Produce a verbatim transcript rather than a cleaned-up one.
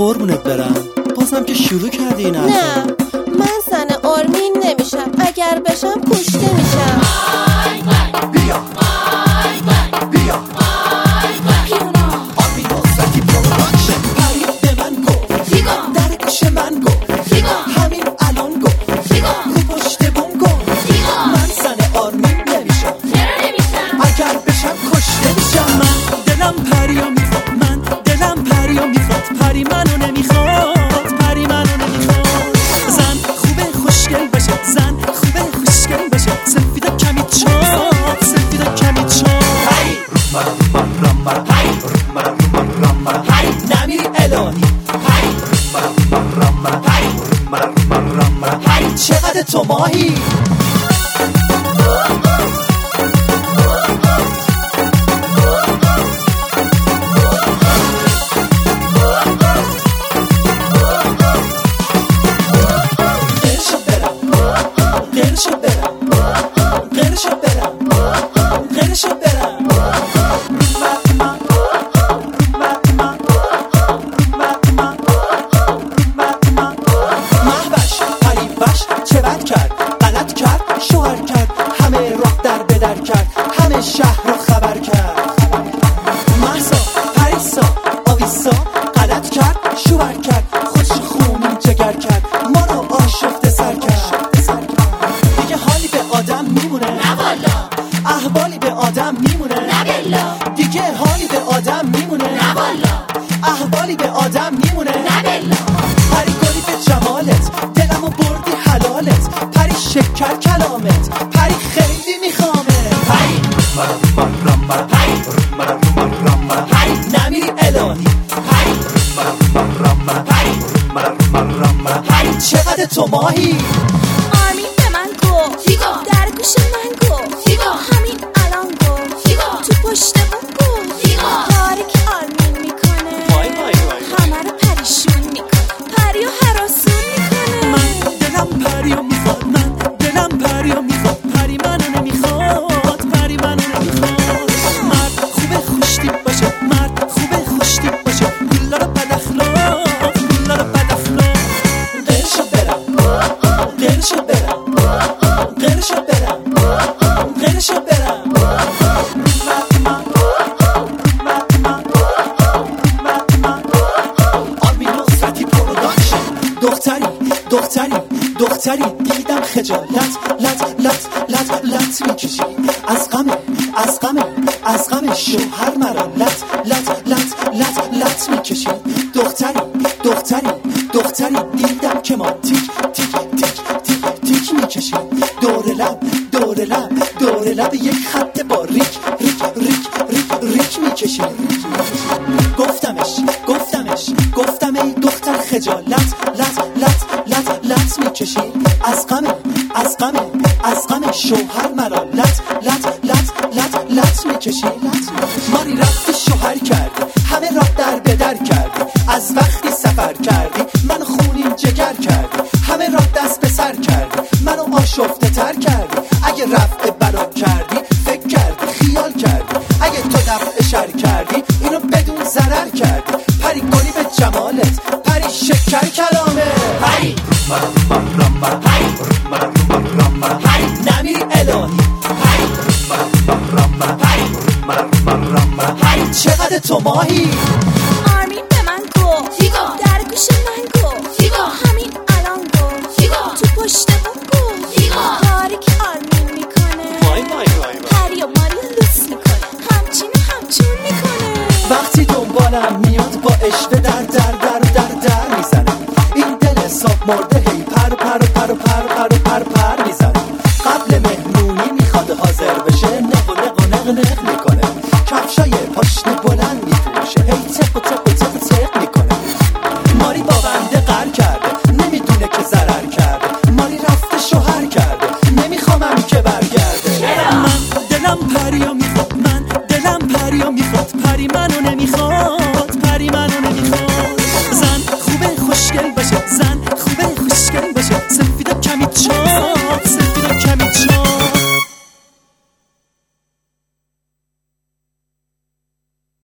قربونت برم، بازم که شروع کردی این حرفا. نه من زن آرمین نمیشم، اگر بشم کشته میشم. بیا بیا آرمین نصرتی پروداکشن. پری به من گفت در گوش من گفت همین الان گفت رو پشت بوم گفت من زن آرمین نمیشم، اگر بشم کشته میشم. من دلم پریا میخواد، من دلم پریا میخواد، پری منو نمیخواد، پری منو نمیخواد. زن خوبه خوشگل بشه، زن خوبه خوشگل بشه، سفید و کمی چاق، سفید و کمی چاق. هی روما روما روما هی روما روما روما هی نمیری الهی. هی روما روما روما هی روما روما روما هی چقدر تو ماهی. شهر رو خبر کرد، محسا پریسا آویسا غلط کرد، شوهر کرد، خوش خونی جگر کرد، ما رو آشفته سر کرد. دیگه حالی به آدم میمونه نه والا، احوالی به آدم میمونه نه بلا. دیگه حالی به آدم میمونه نه والا، احوالی به آدم میمونه نه بلا. پری گلی به جمالت دلمو بردی حلالت، پری شکر کلامت، پری خیلی میخوامه. پری روما روما هی روما روما روما هی نمیری الهی. هی روما روما روما هی روما روما روما هی چقدر تو ماهی. آرمین به من گفت در گوش من گفت همین الان گفت تو پشت بوم گفت کاری که آرمین میکنه همه رو پریشون میکنه، پری و هراسون میکنه. من دلم پریا میخواد، من دلم پریا میخواد، پری منو نمیخواد، پری منو نمیخواد. مرد خوبه خوشتیپ باشه، مرد خوبه خوشتیپ باشه، گلا رو بد اخلاق، گلا رو بد اخلاق. قرشو برم قرشو برم قرشو برم قرشو برم. آرمین نصرتی پروداکشن. دختری دختری دختری دیدم خجالت لط لط لط لط میکشی، از غم از غم از غم شوهر مرا لط لط لط لط لط میکشی. دختری دختری دختری دیدم که ما تیک تیک تیک تیک تیک میکشی، دور لب دور لب دور لب یک خط باریک ریک ریک ریک ریک میکشی. گفتمش گفتمش گفتم ای دختر خجالت لط لط لط لط میکشی، از غم از غم از غم شوهر مرا لط لط لط لط لط میکشی. ماری رفتی شوهر کردی، همه را در به در کردی، از وقتی سفر کردی من خونین جگر کردی، همه را دست به سر کردی، منو آشفته تر کردی. اگه رفع بلا کردی فکر کردی خیال کردی، اگه تو دفع شر کردی اینو بدون ضرر کردی. پری گلی به جمالت، پری شکر کلامه. پری روما روما هی روما روما روما هی نمیری الهی. هی روما روما روما هی روما روما روما هی چقدر تو ماهی. آرمین به من گفت در گوش من گفت همین الان گفت تو پشت بوم گفت کاری که آرمین میکنه پری و ماری لوس میکنه، همچین همچون میکنه. وقتی دنبالم میاد با اشوه در در در در در میزنه، این دل صاف مرده هی پر پر پر پر پر پر پر میزنه. قبل مهمونی میخواد حاضر بشه، نق و نق و نق نق میکنه، کفشای پاشنه بلند میفروشه، هی تق و تق و تق و تق میکنه. ماری با بنده قر کرده، نمیدونه که ضرر کرده، ماری رفته شوهر کرده، نمیخوامم که برگرده. من دلم پریا میخواد، من دلم پریا میخواد، پری منو نمیخواد، پری منو نمیخواد. زن خوبه خوشگل باشه، زن خوبه خوشگل